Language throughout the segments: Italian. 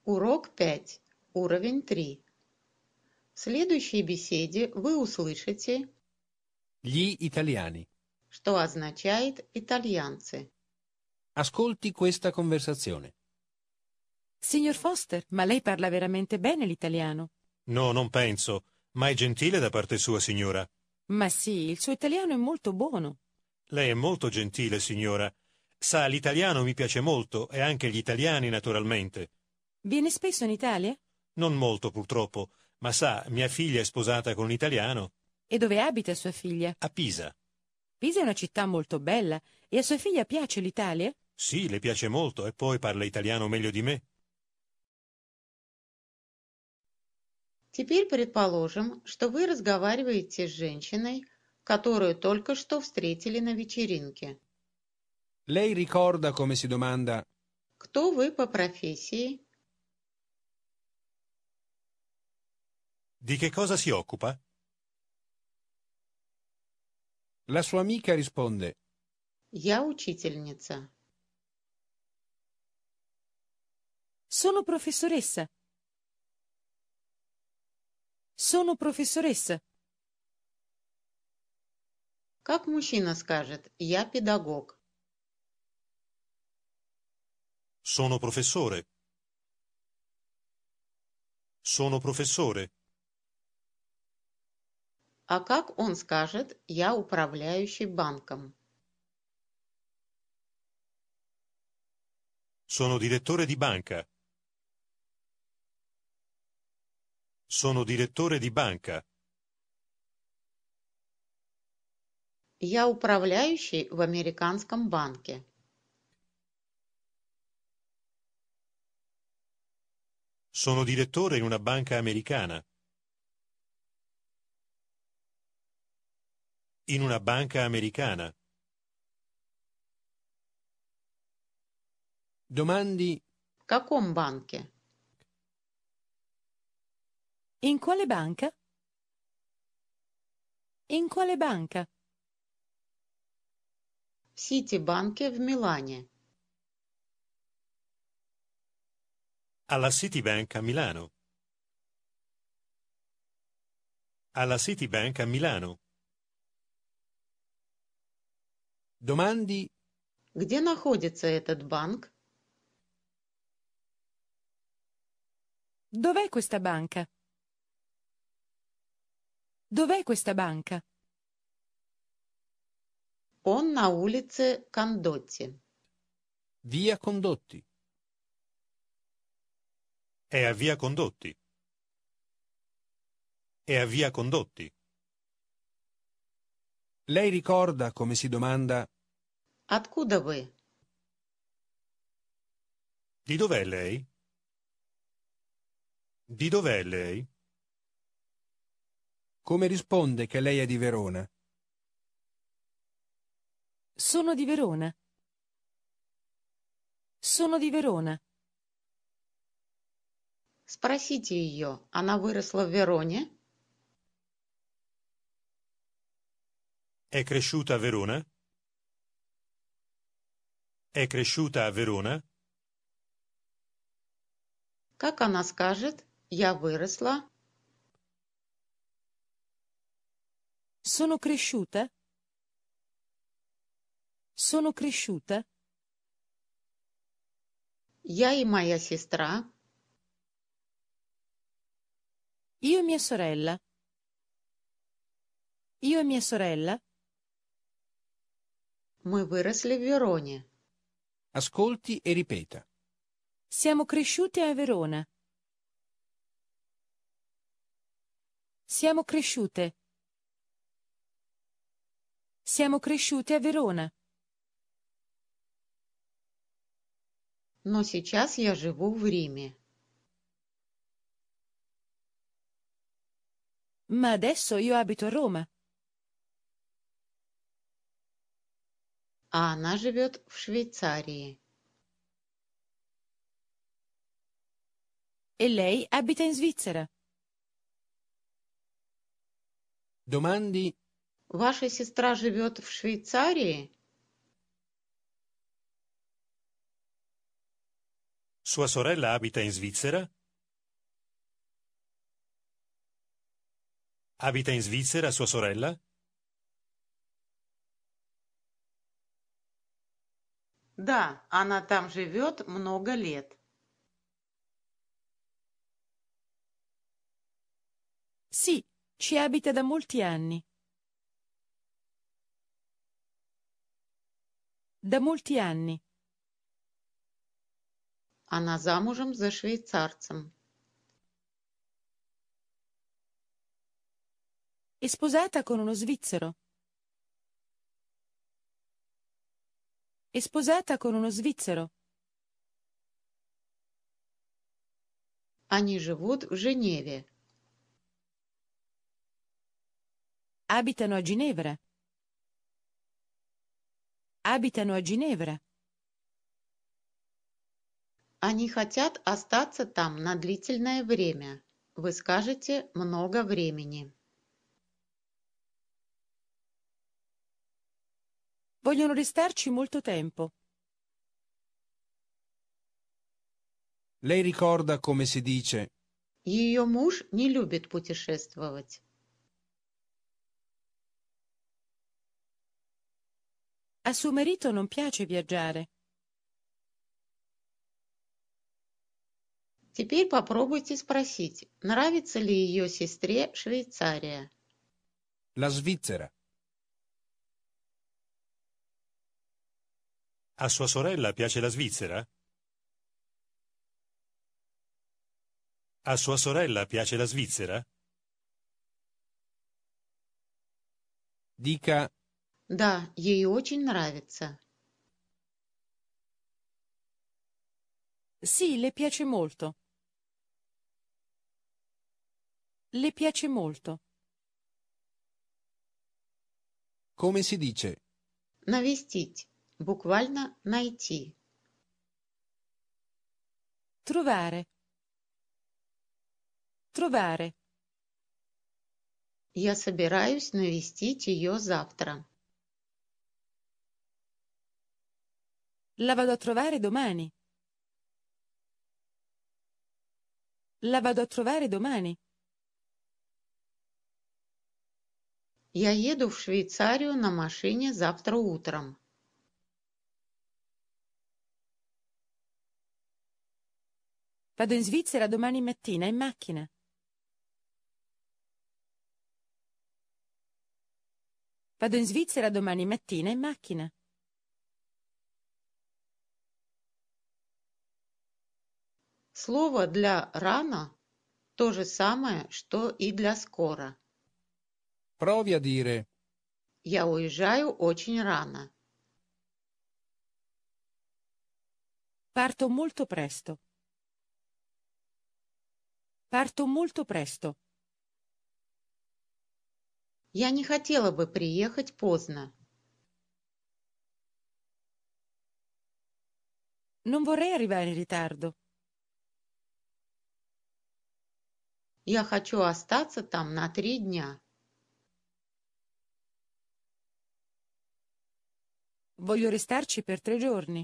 Урок 5. Уровень 3. В следующей беседе вы услышите, Gli italiani. что означает «итальянцы». Ascolti questa conversazione. Signor Foster, ma lei parla veramente bene l'italiano. No, non penso. Ma è gentile da parte sua, signora. Ma sì, il suo italiano è molto buono. Lei è molto gentile, signora. Sa, l'italiano mi piace molto, e anche gli italiani, naturalmente. Viene spesso in Italia? Non molto, purtroppo, ma sa, mia figlia è sposata con un italiano E dove abita sua figlia? a Pisa. Pisa è una città molto bella. E a sua figlia piace l'Italia? Sì, le piace molto, e poi parla italiano meglio di me. Теперь предположим, что вы разговариваете с женщиной, которую только что встретили на вечеринке. Lei ricorda come si domanda Кто вы по профессии? Di che cosa si occupa? La sua amica risponde Я учительница. Sono professoressa. Sono professoressa. Как мужчина скажет «я педагог». Sono professore. Sono professore. А как он скажет «я управляющий банком». Sono direttore di banca. Sono direttore di banca. Я управляющий в американском банке. Sono direttore in una banca americana. In una banca americana. domandi В каком банке? In quale banca? In quale banca? В Ситибанке в Милане. Alla Citibank a Milano. Alla Citibank a Milano. domandi Где находится этот банк? Dov'è questa banca? Dov'è questa banca? Он на улице Кондотти. via Condotti. È a via Condotti. È a via Condotti. Lei ricorda come si domanda Откуда вы? Di dov'è lei? Di dov'è lei? come risponde che lei è di Verona. Sono di Verona. Sono di Verona. Спросите ее, она выросла в Вероне? È cresciuta a Verona? È cresciuta a Verona? Как она скажет «я выросла»? Sono cresciuta? Sono cresciuta? Я и моя сестра. Io e mia sorella. Io e mia sorella. Мы выросли в Вероне. Ascolti e ripeta. Siamo cresciute a Verona. Siamo cresciute. Siamo cresciute a Verona. Но сейчас я живу в Риме. Ma adesso io abito a Roma. А она живет в Швейцарии. E lei abita in Svizzera. Domandi Ваша сестра живет в Швейцарии? Sua sorella abita in Svizzera? Abita in Svizzera sua sorella? Да, она там живет много лет. Sì, ci abita da molti anni. Da molti anni. Она замужем за швейцарцем. È sposata con uno svizzero. È sposata con uno svizzero. Они живут в Женеве. Abitano a Ginevra. Abitano a Ginevra. Они хотят остаться там на длительное время. Вы скажете «много времени». Vogliono restarci molto tempo. Lei ricorda come si dice Ее муж не любит путешествовать. A suo marito non piace viaggiare. Теперь попробуйте спросить, нравится ли ее сестре Швейцария. la Svizzera. A sua sorella piace la Svizzera? A sua sorella piace la Svizzera? Dica Да, ей очень нравится. Sì, le piace molto. Le piace molto. come si dice Навестить, буквально найти. Trovare. Trovare. Я собираюсь навестить ее завтра. La vado a trovare domani. La vado a trovare domani. Я еду в Швейцарию на машине завтра утром. Vado in Svizzera domani mattina in macchina. Vado in Svizzera domani mattina in macchina. Слово для «рано» то же самое, что и для «скоро». provi a dire Я уезжаю очень рано. Parto molto presto. Parto molto presto. Я не хотела бы приехать поздно. Non vorrei arrivare in ritardo. Я хочу остаться там на 3 дня. Voglio restarci per 3 giorni.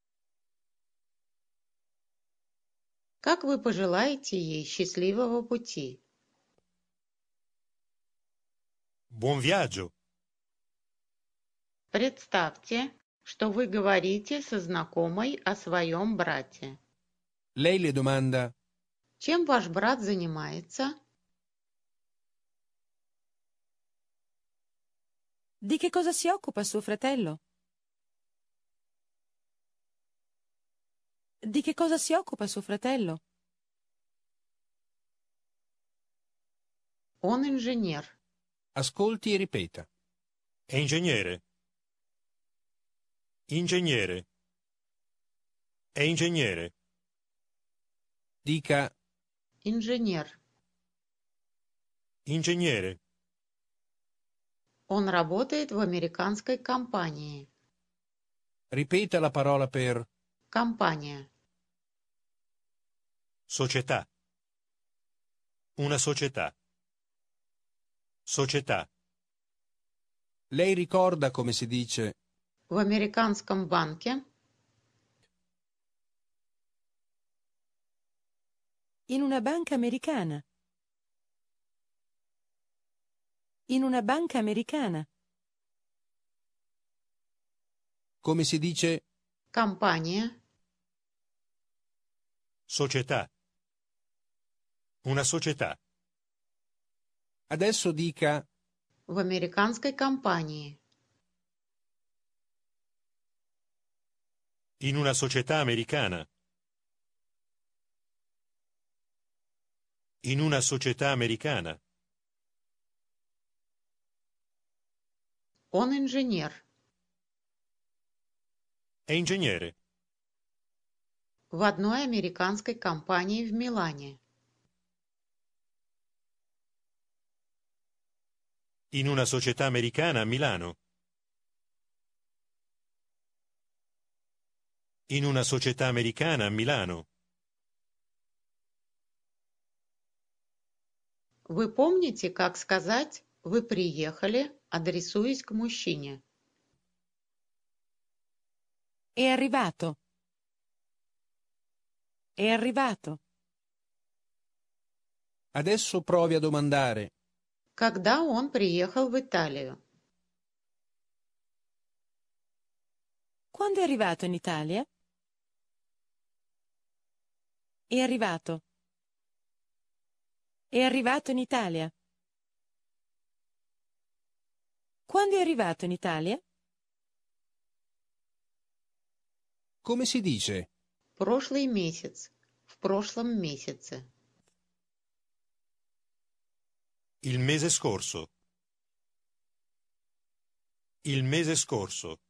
Как вы пожелаете ей счастливого пути? Buon viaggio! Представьте, что вы говорите со знакомой о своем брате. lei le domanda Чем ваш брат занимается? Di che cosa si occupa suo fratello? Di che cosa si occupa suo fratello? Он инженер. ascolti e ripeta È ingegnere. Ingegnere. È ingegnere. dica Инженер. Ingegnere. Он работает в американской компании. ripeta la parola per Компания. Società. Una società. Società. lei ricorda come si dice В американском банке In una banca americana. In una banca americana. Come si dice Компания. Società. Una società. adesso dica В американской компании. In una società americana. In una società americana. Он инженер. È ingegnere. В одной американской компании в Милане. In una società americana a Milano. In una società americana a Milano. Вы помните, как сказать «вы приехали», адресуясь к мужчине? È arrivato. È arrivato. adesso provi a domandare Когда он приехал в Италию? Quando è arrivato in Italia? È arrivato. È arrivato in Italia. Quando è arrivato in Italia? come si dice Прошлый месяц. В прошлом месяце. Il mese scorso. Il mese scorso.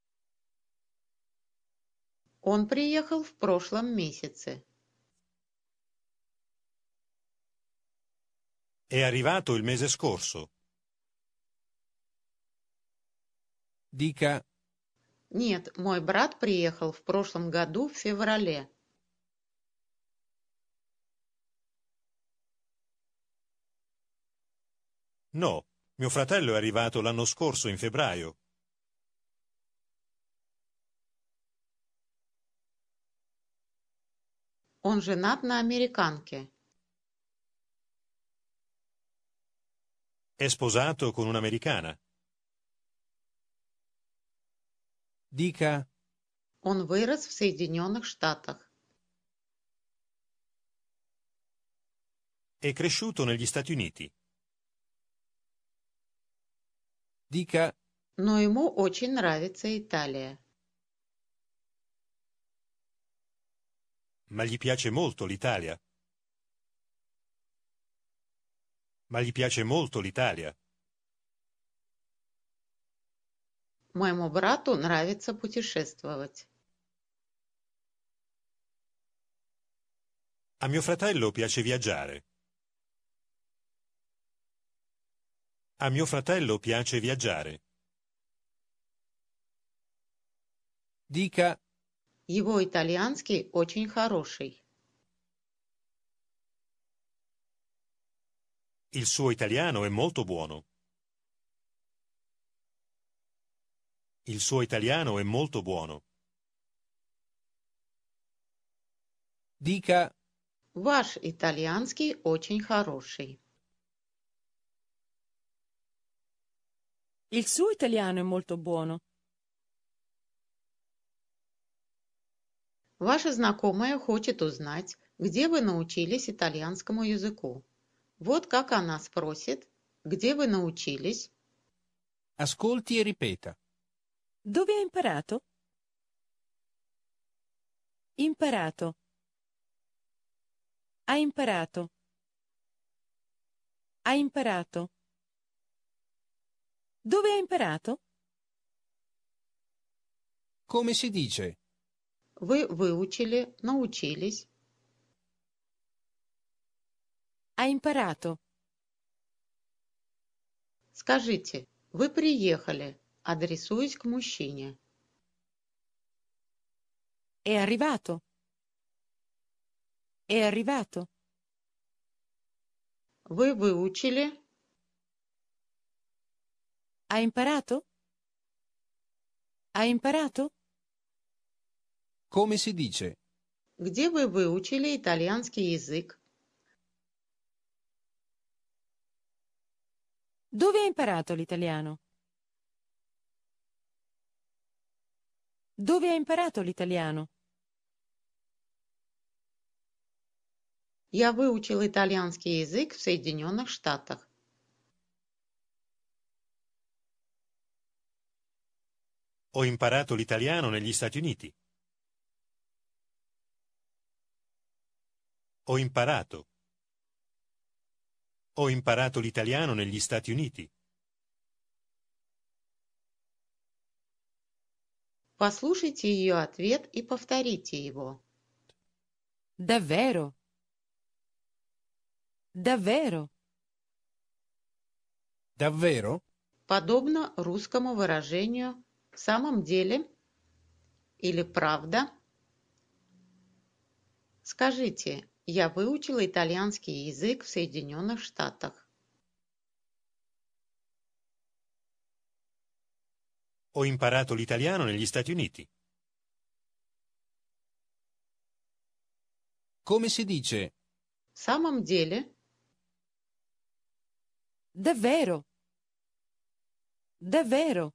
Он приехал в прошлом месяце. È arrivato il mese scorso. dica Нет, мой брат приехал в прошлом году в феврале. No, mio fratello è arrivato l'anno scorso in febbraio. Он женат на американке. È sposato con un'americana. dica Он вырос в Соединенных Штатах. È cresciuto negli Stati Uniti. dica Но ему очень нравится Италия. Ma gli piace molto l'Italia. Ma gli piace molto l'Italia. Моему брату нравится путешествовать. A mio fratello piace viaggiare. A mio fratello piace viaggiare. dica Его итальянский очень хороший. Il suo italiano è molto buono. Il suo italiano è molto buono. dica Ваш итальянский очень хороший. Il suo italiano è molto buono. Ваша знакомая хочет узнать, где вы научились итальянскому языку. Вот как она спросит, где вы научились? ascolti e ripeta Dove ha imparato? Imparato. Ha imparato. Ha imparato. Dove ha imparato? come si dice Вы выучили, научились. Ha imparato. Скажите, вы приехали, адресуясь к мужчине. È arrivato. È arrivato. Вы выучили, Ha imparato? Ha imparato? come si dice где вы выучили итальянский язык. Dove hai imparato l'italiano? Dove hai imparato l'italiano? Я выучил итальянский язык в Соединенных Штатах. Ho imparato l'italiano negli Stati Uniti. Ho imparato. Ho imparato l'italiano negli Stati Uniti. Послушайте ее ответ и повторите его. Davvero? Davvero? Davvero? Подобно русскому выражению «в самом деле» или «правда». Скажите, я выучила итальянский язык в Соединенных Штатах. Ho imparato l'italiano negli Stati Uniti. Come si dice В самом деле, Davvero? Davvero?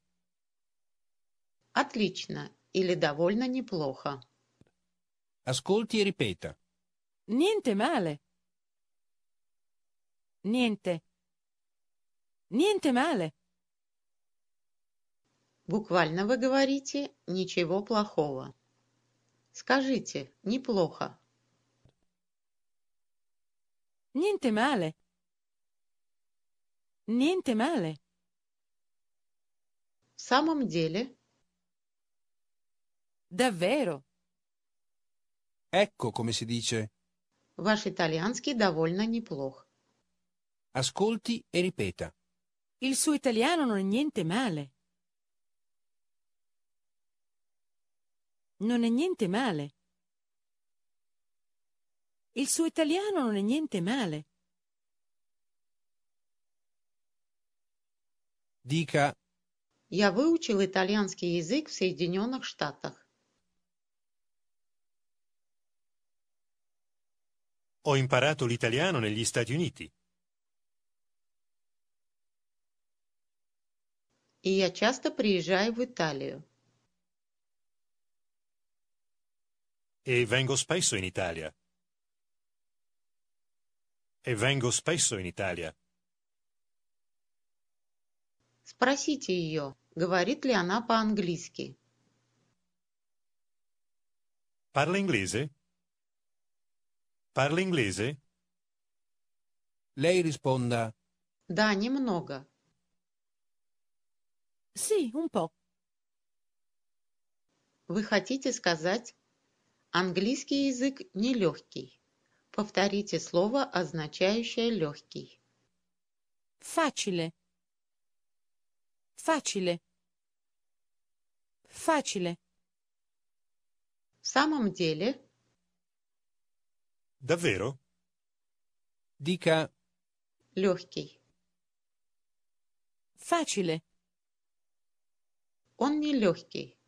отлично или довольно неплохо. ascolti e ripeta? Niente male. Niente. Niente male. Буквально вы говорите «ничего плохого». Скажите «неплохо». Niente male. Niente male. В самом деле, Davvero? Ecco come si dice. ваш итальянский довольно неплох. Ascolti e ripeta. Il suo italiano non è niente male. Non è niente male. Il suo italiano non è niente male. Dica Я выучил итальянский язык в Соединенных Штатах. Ho imparato l'italiano negli Stati Uniti. И я часто приезжаю в Италию. E vengo spesso in Italia. E vengo spesso in Italia. Спросите ее, говорит ли она по-английски. Parla inglese? Parla inglese? lei risponda Да, немного. Sì, un po'. Вы хотите сказать, английский язык нелегкий. Повторите слово, означающее легкий. Facile. Facile. Facile. В самом деле, Davvero? dica легкий. Facile. Он не легкий.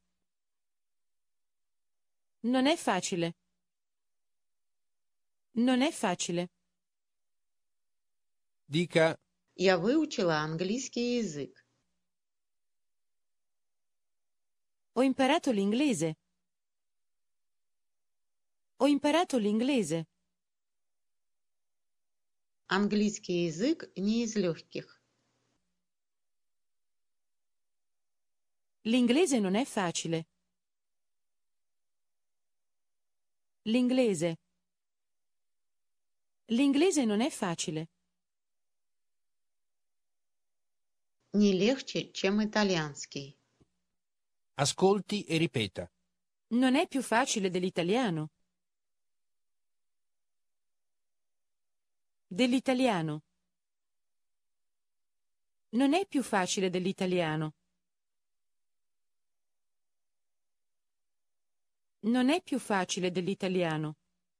Non è facile. Non è facile. dica Я выучила английский язык. Ho imparato l'inglese. Ho imparato l'inglese. Английский язык не из легких. L'inglese non è facile. L'inglese. L'inglese non è facile. Не легче, чем итальянский. ascolti e ripeta. Non è più facile dell'italiano. Dell'italiano. Non è più facile dell'italiano. Non è più facile dell'italiano.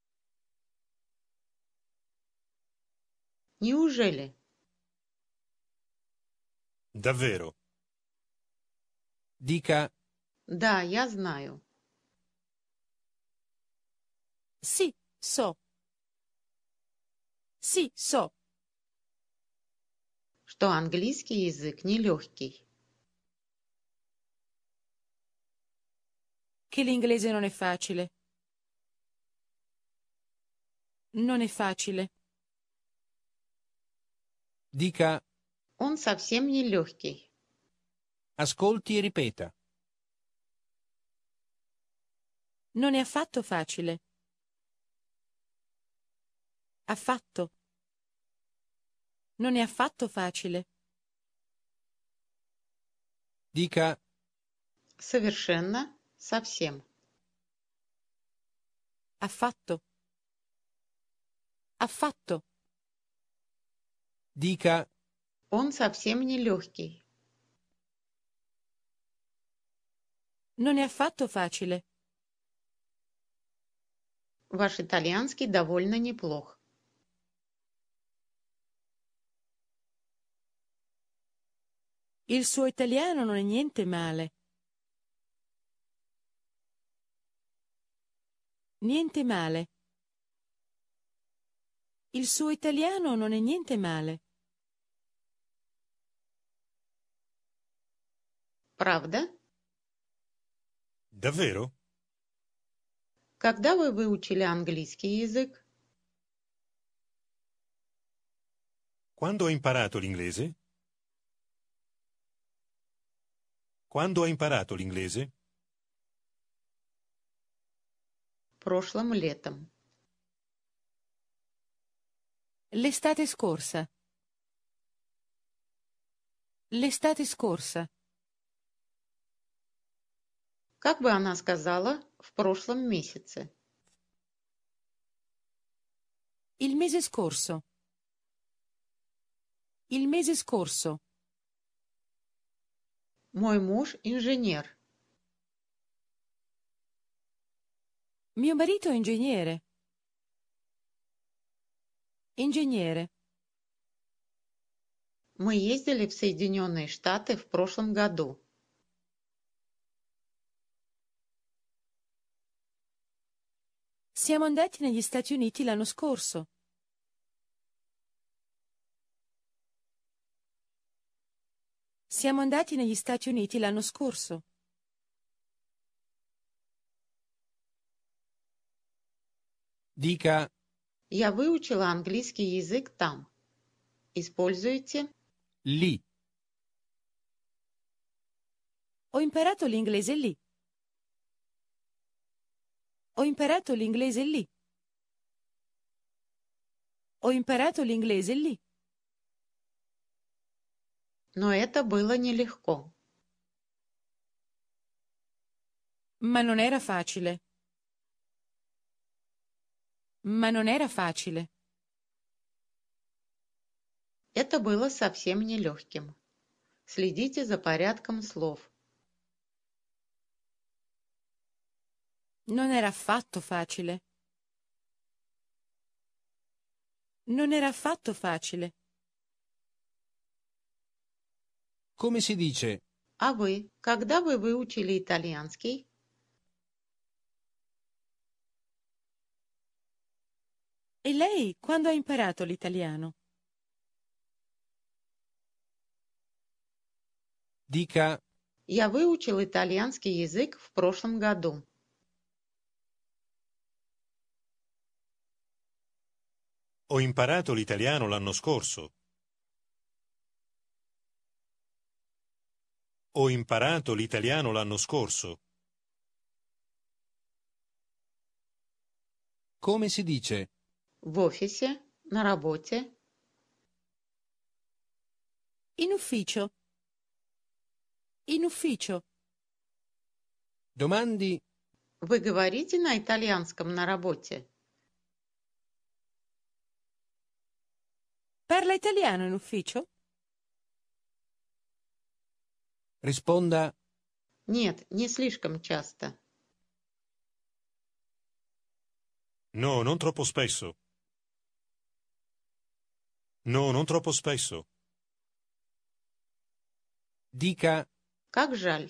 Неужели? Davvero? Dica Да, я знаю. Sì, so. Sì, so. что английский язык нелегкий. Che l'inglese non è facile. Non è facile. Dica Он совсем не легкий. ascolti e ripeta. Non è affatto facile. Affatto. Non è affatto facile. Dica Совершенно, совсем. Affatto. Affatto. dica Он совсем не легкий. Non è affatto facile. Ваш итальянский довольно неплох. Il suo italiano non è niente male. Niente male. Il suo italiano non è niente male. Правда? Davvero? Когда вы выучили английский язык? Quando ho imparato l'inglese? Quando ho imparato l'inglese? Прошлым летом. L'estate scorsa. L'estate scorsa. Как бы она сказала, в прошлом месяце. Il mese scorso. Il mese scorso. Мой муж инженер. Mio marito è ingegnere. Ingegnere. Мы ездили в Соединенные Штаты в прошлом году. Siamo andati negli Stati Uniti l'anno scorso. Siamo andati negli Stati Uniti l'anno scorso. dica Я выучила английский язык там. Используйте lì, Ho imparato l'inglese lì. Ho imparato l'inglese lì. Ho imparato l'inglese lì. но это было нелегко. Ma non era facile. Ma non era facile. Это было совсем нелегким. Следите за порядком слов. Non era affatto facile. Non era affatto facile. come si dice А вы, когда вы выучили итальянский? E lei quando ha imparato l'italiano? dica Я выучил итальянский язык в прошлом году. Ho imparato l'italiano l'anno scorso. Ho imparato l'italiano l'anno scorso. come si dice В офисе, на работе. In ufficio. In ufficio. domandi Вы говорите на итальянском на работе? Parla italiano in ufficio? risponda Нет, не слишком часто. No, non troppo spesso. No, non troppo spesso. dica Как жаль.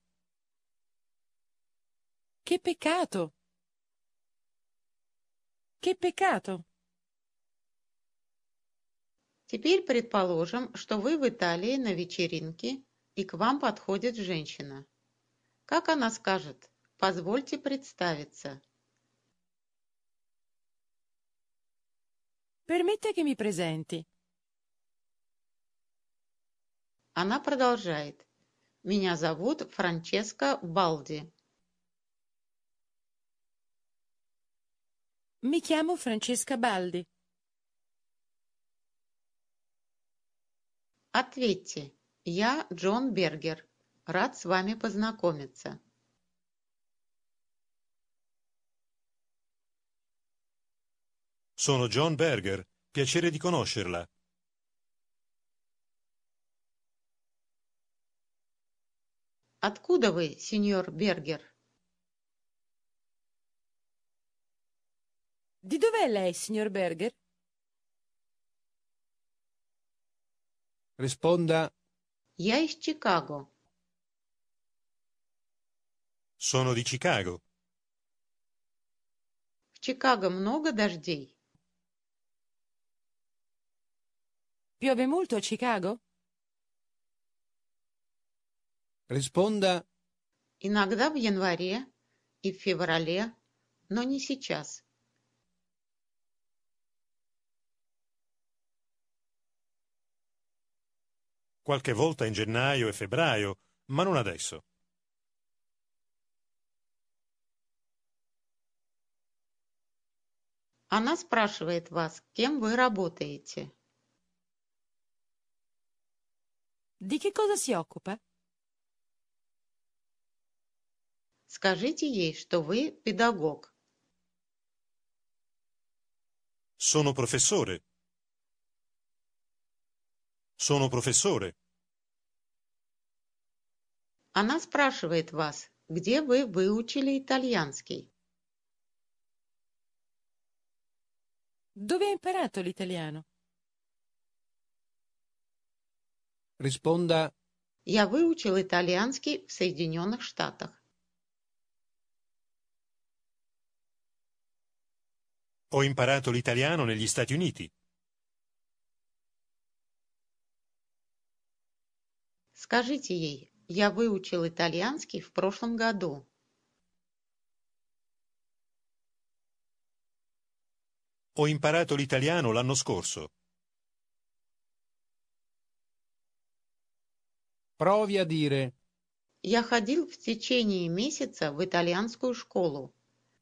Che peccato. Che peccato. Теперь предположим, что вы в Италии на вечеринке, и к вам подходит женщина. Как она скажет? Позвольте представиться. Permetta che mi presenti. Она продолжает. Меня зовут Франческа Балди. Mi chiamo Francesca Baldi. Ответьте. Я Джон Бергер. Рад с вами познакомиться. Sono John Berger. Piacere di conoscerla. Откуда вы, сеньор Бергер? Di dov'è lei, signor Berger? Risponda Я из Чикаго. Sono di Chicago. В Чикаго много дождей? Piove molto a Chicago? Risponda Иногда в январе и в феврале, но не сейчас. Qualche volta in gennaio e febbraio, ma non adesso. Она спрашивает вас, кем вы работаете. Di che cosa si occupa? Скажите ей, что вы педагог. Sono professore. Sono professore. Она спрашивает вас, где вы выучили итальянский. Dove ha imparato l'italiano? Risponda Я выучил итальянский в Соединенных Штатах. Ho imparato l'italiano negli Stati Uniti. Скажите ей, я выучил итальянский в прошлом году. Ho imparato l'italiano l'anno scorso. provi a dire Я ходил в течение месяца в итальянскую школу.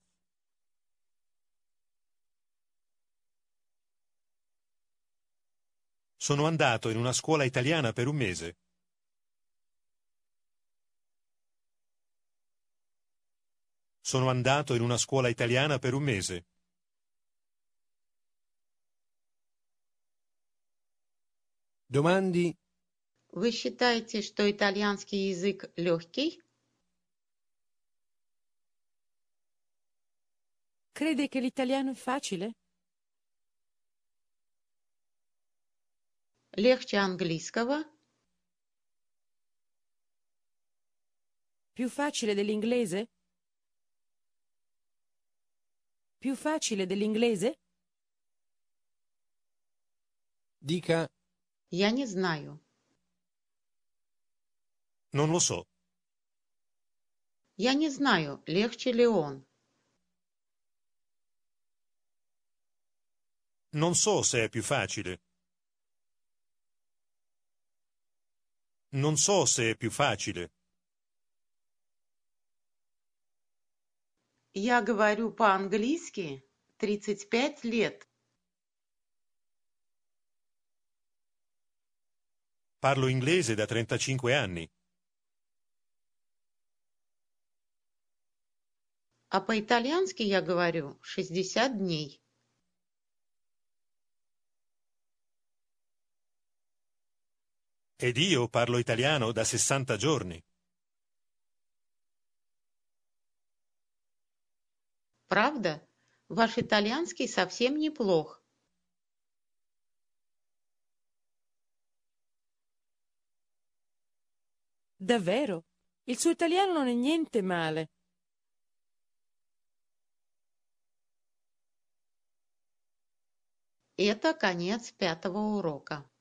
Sono andato in una scuola italiana per un mese. Sono andato in una scuola italiana per un mese. domandi Вы считаете, что итальянский язык легкий? Crede che l'italiano è facile? Легче английского? Più facile dell'inglese? Più facile dell'inglese? dica Я не знаю. Non lo so. Я не знаю, легче ли он. Non so se è più facile. Non so se è più facile. Я говорю по-английски 35 лет. Parlo inglese da 35 anni. А по-итальянски я говорю 60 дней. Ed io parlo italiano da 60 giorni. Правда? Ваш итальянский совсем неплох. Davvero? Il suo italiano non è niente male. Это конец 5-го урока.